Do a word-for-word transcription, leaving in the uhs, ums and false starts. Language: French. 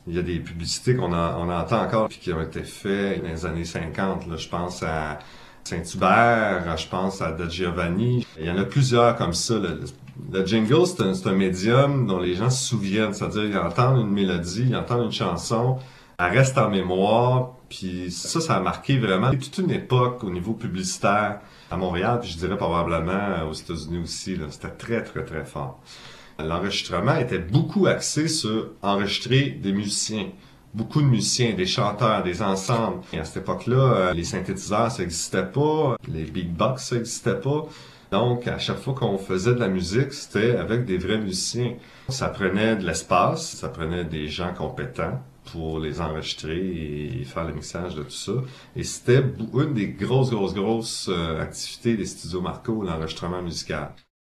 Il y a des publicités qu'on a, on entend encore puis qui ont été faites dans les années cinquante. Là. Je pense à Saint-Hubert, je pense à De Giovanni. Il y en a plusieurs comme ça. Le, le jingle, c'est un, c'est un médium dont les gens se souviennent. C'est-à-dire, ils entendent une mélodie, ils entendent une chanson, elle reste en mémoire. Puis ça, ça a marqué vraiment toute une époque au niveau publicitaire à Montréal, puis je dirais probablement aux États-Unis aussi. Là. C'était très, très, très fort. L'enregistrement était beaucoup axé sur enregistrer des musiciens. Beaucoup de musiciens, des chanteurs, des ensembles. Et à cette époque-là, les synthétiseurs, ça n'existait pas. Les beatbox, ça n'existait pas. Donc, à chaque fois qu'on faisait de la musique, c'était avec des vrais musiciens. Ça prenait de l'espace, ça prenait des gens compétents pour les enregistrer et faire le mixage de tout ça. Et c'était une des grosses, grosses, grosses activités des studios Marco, l'enregistrement musical.